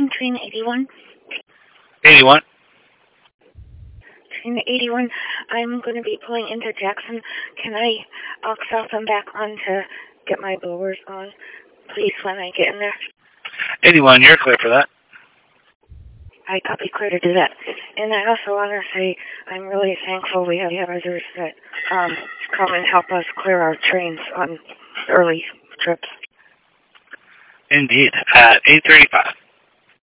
train 81. 81. Train 81, I'm going to be pulling into Jackson. Can I aux off and back on to get my blowers on, please, when I get in there? 81, you're clear for that. I copy, clear to do that. And I also want to say I'm really thankful we have others that come and help us clear our trains on early trips. Indeed. At 8:35.